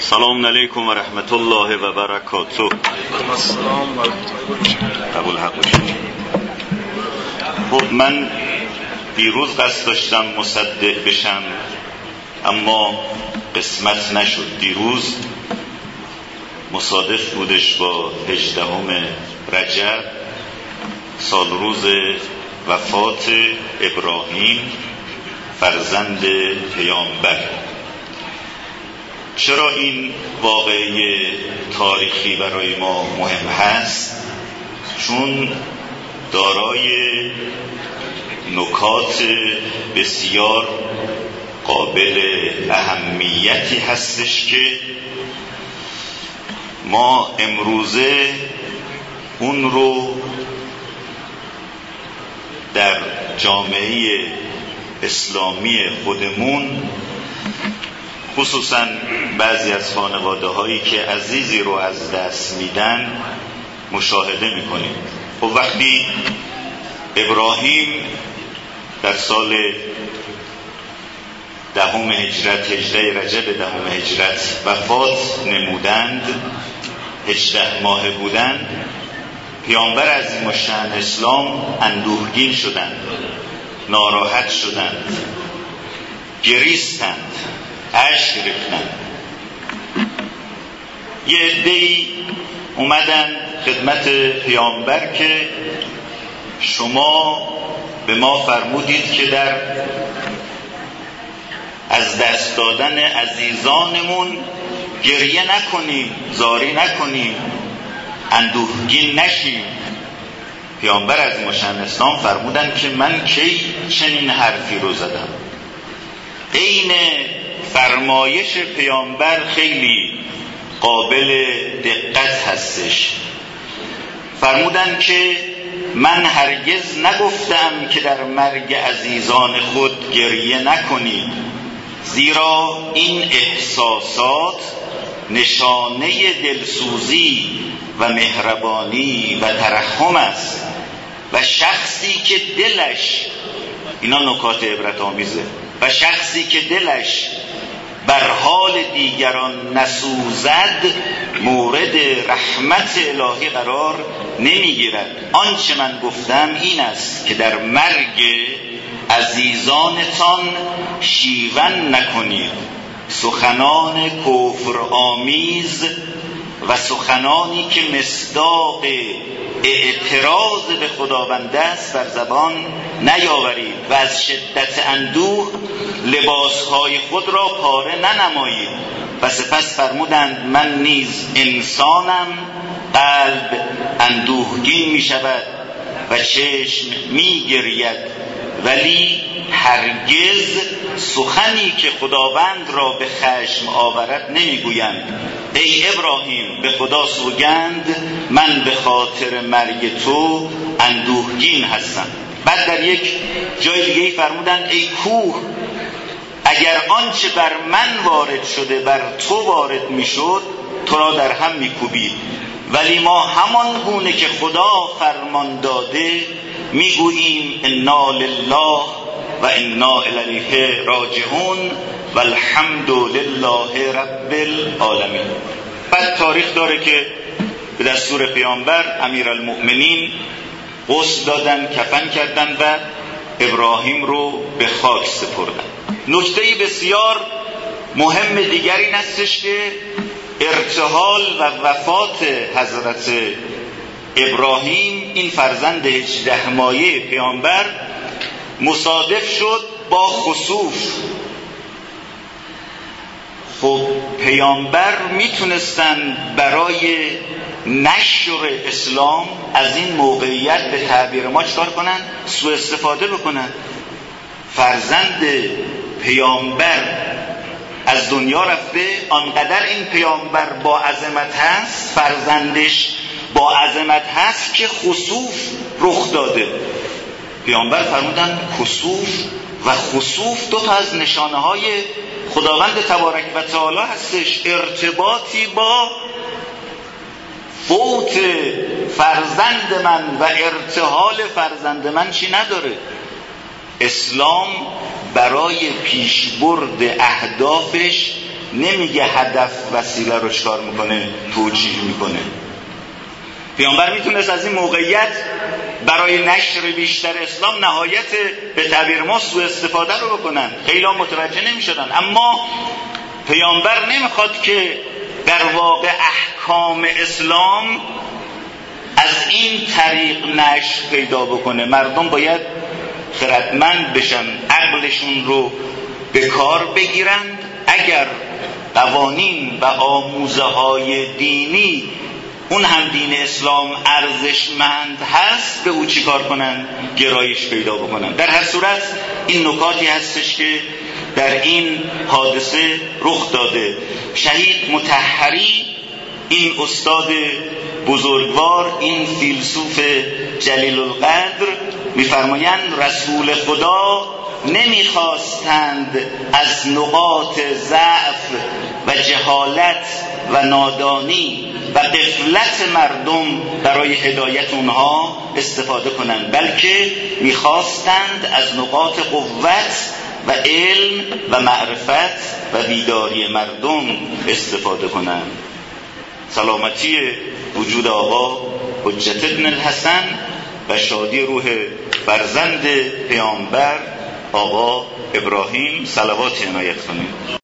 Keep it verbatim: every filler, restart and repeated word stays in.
سلام علیکم و رحمت الله و برکاته. السلام و رحمت الله. قبول حق باشید. خب من دیروز قصد داشتم مصدق بشم اما قسمت نشد. دیروز مصادف بودش با هجدهم رجب، سال روز وفات ابراهیم فرزند پیامبر. چرا این واقعه تاریخی برای ما مهم هست؟ چون دارای نکات بسیار قابل اهمیتی هستش که ما امروزه اون رو در جامعه اسلامی خودمون، خصوصا بعضی از خانواده هایی که عزیزی رو از دست میدن، مشاهده میکنیم. خب وقتی ابراهیم در سال دهم هجرت، هجده رجب دهم هجرت وفات نمودند، هجده ماه بودند، پیامبر عظیم الشأن اسلام اندوهگین شدند، ناراحت شدند، گریستند، اشک ریختند. یه عده‌ای اومدن خدمت پیامبر که شما به ما فرمودید که در از دست دادن عزیزانمون گریه نکنیم، زاری نکنیم، اندوهگین نشیم. پیامبر عظیم الشأن اسلام فرمودن که من کی چنین حرفی رو زدم؟ عین فرمایش پیامبر خیلی قابل دقت هستش. فرمودن که من هرگز نگفتم که در مرگ عزیزان خود گریه نکنید، زیرا این احساسات نشانه دلسوزی و مهربانی و ترحم است و شخصی که دلش، اینا نکات عبرت آمیزه، و شخصی که دلش بر حال دیگران نسوزد مورد رحمت الهی قرار نمیگیرد. آنچه من گفتم این است که در مرگ عزیزانتان شیون نکنید. سخنان کفر آمیز و سخنانی که مصداق اعتراض به خداوند است بر زبان نیاورید و از شدت اندوه لباسهای خود را پاره ننمایید. و سپس فرمودند من نیز انسانم، قلب اندوهگین می شود و چشم می گرید، ولی هرگز سخنی که خداوند را به خشم آورد نمیگویند. ای ابراهیم، به خدا سوگند من به خاطر مرگ تو اندوهگین هستم. بعد در یک جای دیگه فرمودند ای کوه، اگر آنچه بر من وارد شده بر تو وارد میشد تو را در هم میکوبید، ولی ما همان گونه که خدا فرمان داده میگوییم انا لله و انا الیه راجعون و الحمد لله رب العالمین. بعد تاریخ داره که به دستور پیامبر امیرالمؤمنین غسل دادن، کفن کردن و ابراهیم رو به خاک سپردن. نکته بسیار مهم دیگری این هستش که ارتحال و وفات حضرت ابراهیم، این فرزند هجده مایه پیامبر، مصادف شد با خسوف. خب پیامبر میتونستن برای نشر اسلام از این موقعیت به تعبیر ما چکار کنن؟ سوء استفاده بکنن. فرزند پیامبر از دنیا رفته، آنقدر این پیامبر با عظمت هست، فرزندش با عظمت هست که خسوف رخ داده. پیامبر فرمودن خسوف و خسوف دو تا از نشانه های خداوند تبارک و تعالی هستش. ارتباطی با فوت فرزند من و ارتحال فرزند من چی نداره. اسلام برای پیشبرد اهدافش نمیگه هدف وسیله رو چکار میکنه، توجیه میکنه. پیامبر میتونست از این موقعیت برای نشر بیشتر اسلام نهایت به تعبیر ما سوء استفاده رو بکنن، خیلی هم متوجه نمیشدن. اما پیامبر نمیخواد که در واقع احکام اسلام از این طریق نشر پیدا بکنه. مردم باید خردمند بشن، عقلشون رو به کار بگیرند. اگر قوانین و آموزه های دینی، اون هم دین اسلام، ارزشمند هست، به او چی کار کنن؟ گرایش پیدا بکنن. در هر صورت این نکاتی هستش که در این حادثه رخ داده. شهید مطهری، این استاد بزرگوار، این فیلسوف جلیل القدر، میفرمایند رسول خدا نمیخواستند از نقاط ضعف و جهالت و نادانی و غفلت مردم برای هدایت اونها استفاده کنند، بلکه میخواستند از نقاط قوت و علم و معرفت و بیداری مردم استفاده کنند. سلامتی وجود آقا حجت ابن الحسن و شادی روح فرزند پیامبر آقا ابراهیم، صلوات عنایت کنید.